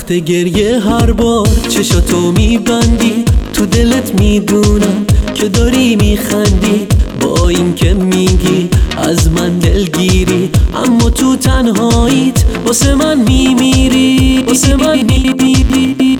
وقت گریه هر بار چشاتو میبندی، تو دلت میدونم که داری میخندی، با این که میگی از من دلگیری، اما تو تنهاییت واسه من میمیری، واسه من میمیری.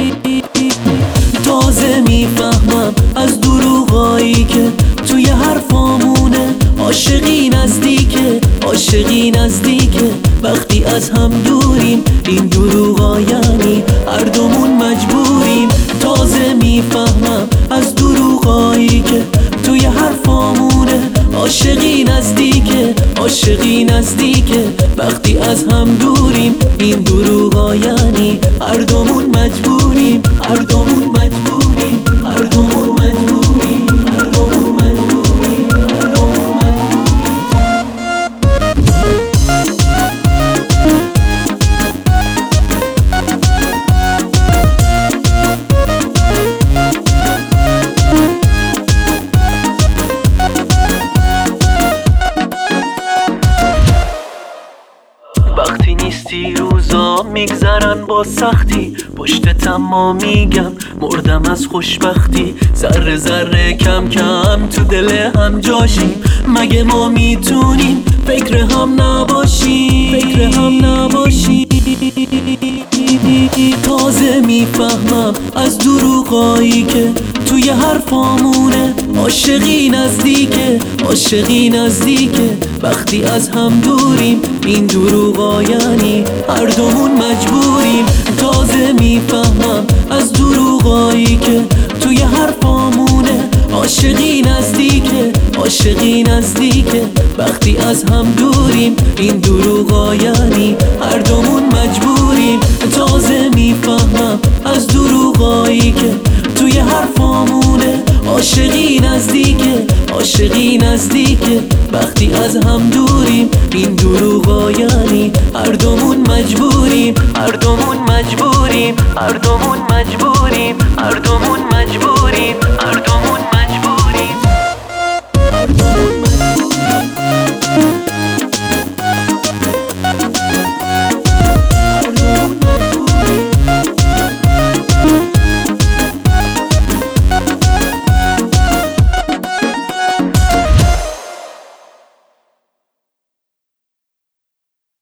تازه میفهمم از دروغایی که توی حرفامونه، عاشقی نزدیکه، عاشقی نزدیکه. وقتی از هم دوریم این دروغا یعنی هر دومون مجبوریم. تازه میفهمم از دروغایی که توی حرفامونه، عاشقی نزدیکه، عاشقی نزدیکه. وقتی از هم دوریم این دروغا یعنی هر دومون مجبوریم، هر دومون مجبوریم، هر دومون مجبوریم، هر دومون مجبوریم، هر دومون مجبوریم. وقتی نیستی روزا میگذرن با سختی، پشتتم ما میگم مردم از خوشبختی. ذره ذره کم کم تو دل هم جاشیم، مگه ما میتونیم فکر هم نباشیم، فکر هم نباشیم. تازه میفهمم از دروغایی که توی حرفامونه، عاشقی نزدیکه، عاشقی نزدیکه. وقتی از هم دوریم این دروغا یعنی هر دومون مجبوریم. تازه میفهمم از دروغایی که توی حرفامونه، عاشقی نزدیکه، عاشقی نزدیکه. وقتی از هم دوریم این دروغا یعنی هر دومون مجبوریم. تازه میفهمم از دروغایی که توی حرفامونه، عاشقی نزدیکه، عاشقی نزدیکه. وقتی از هم دوریم این دروغا یعنی هر دومون مجبوریم، هر دومون مجبوریم، هر دومون مجبوریم.